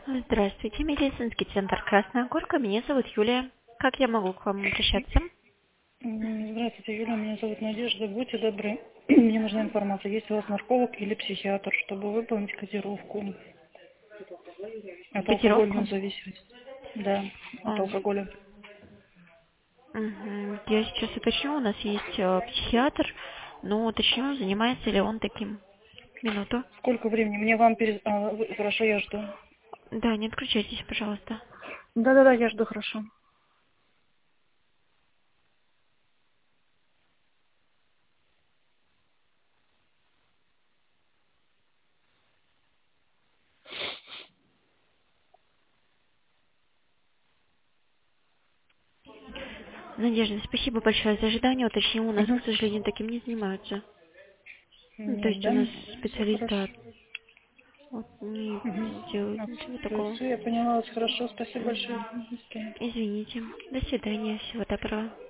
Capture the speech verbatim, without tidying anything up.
Здравствуйте, медицинский центр «Красная Горка». Меня зовут Юлия. Как я могу к вам обращаться? М, Здравствуйте, Юля, меня зовут Надежда. Будьте добры. Мне нужна информация, есть у вас нарколог или психиатр, чтобы выполнить кодировку от алкогольной Котировку? зависимости. Да, от А, алкоголя. мгм. Я сейчас уточню, у нас есть э, психиатр, но уточню, занимается ли он таким. Минуту. Сколько времени? Мне вам перез... а, вы- хорошо, я жду. Да, не отключайтесь, пожалуйста. Да-да-да, я жду, хорошо. Надежда, спасибо большое за ожидание. Уточню, у нас, Угу. к сожалению, таким не занимаются. Ну, то Нет, есть у да? нас Все специалист, хорошо. да, вот, не Угу. делают ничего такого. Все, я поняла вас хорошо. Спасибо большое. Мгм. До свидания. Извините. До свидания. Всего доброго.